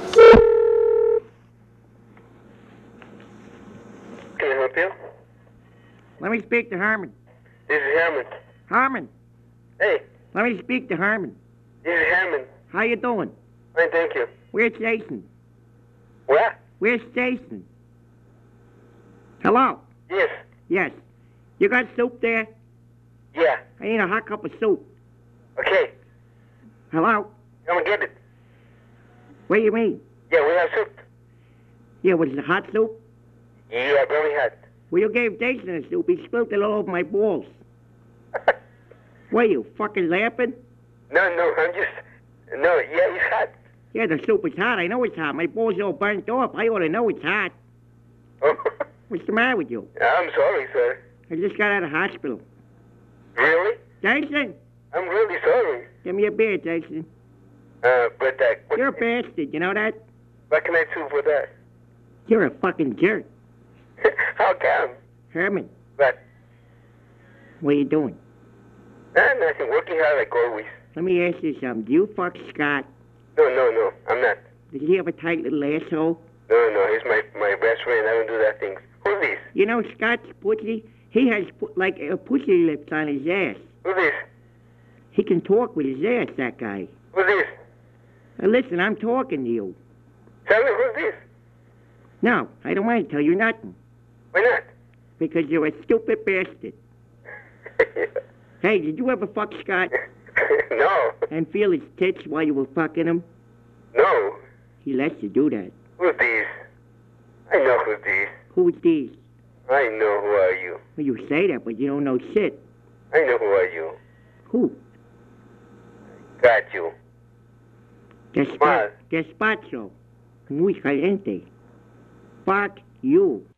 Can I help you? Let me speak to Herman. This is Herman. Herman, Hey, let me speak to Herman. this is Herman. How you doing? Fine, thank you. Where's Jason? What? Where's Jason? Hello? Yes. Yes. You got soup there? Yeah. I need a hot cup of soup. Okay. Hello? Come and get it. What do you mean? Yeah, we have soup. Yeah, was it hot soup? Yeah, very hot. Well, you gave Jason the soup. He spilled it all over my balls. What, you fucking laughing? No, I'm just... No, yeah, it's hot. Yeah, the soup is hot. I know it's hot. My balls are all burnt off. I ought to know it's hot. Oh, What's the matter with you? I'm sorry, sir. I just got out of hospital. Really? Jason, I'm really sorry. give me a beer, Jason. But what, You're a bastard, you know that? what can I do for that? You're a fucking jerk. How come? Herman, But, what are you doing? nothing. Working hard like always. Let me ask you something. Do you fuck Scott? No, I'm not. Does he have a tight little asshole? No, he's my best friend. I don't do that things. Who's this? You know Scott's pussy? He has like pussy lips on his ass. Who's this? He can talk with his ass, that guy. Who's this? Now listen, I'm talking to you. Tell me who's this? No, I don't want to tell you nothing. Why not? Because you're a stupid bastard. Hey, did you ever fuck Scott No. and feel his tits while you were fucking him? No. He lets you do that. Who's this? I know who's this. Who's these? I know who are you. Well, you say that, but you don't know shit. I know who are you. Who? Got you. Despacho. Muy caliente. Fuck you.